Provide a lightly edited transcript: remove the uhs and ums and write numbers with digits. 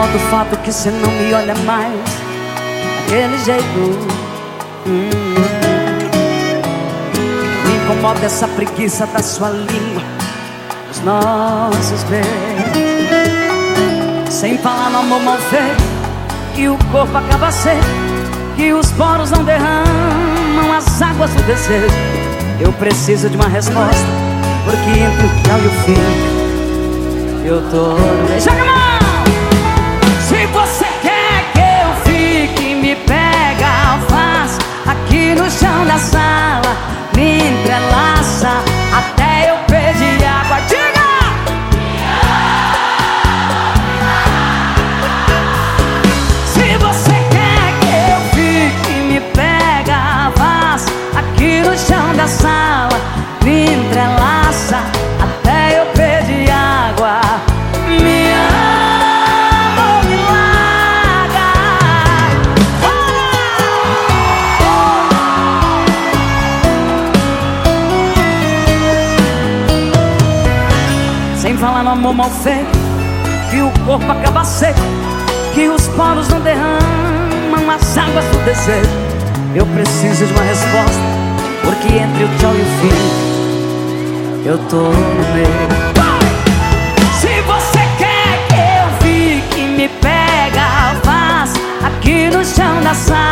incomoda o fato que cê não me olha mais daquele jeito. Me incomoda essa preguiça da sua língua, dos nossos beijos. Sem falar no amor mal feito, que o corpo acaba seco, que os poros não derramam as águas do desejo. Eu preciso de uma resposta, porque entre o tchau e o fim eu tô no meio. Joga a mão! Se você quer que eu fique, me pega, faz aqui no chão da sala, me entrelaça até eu pedir água. Diga! Se você quer que eu fique, me pega, faz aqui no chão da sala, me entrelaça até eu pedir água. Me ama ou me larga. Sem falar no amor mal feito, que o corpo acaba seco, que os poros não derramam as águas do desejo. Eu preciso de uma resposta, porque entre o tchau e o fim eu tô no meio. Se você quer que eu fique, me pega, faz aqui no chão da sala,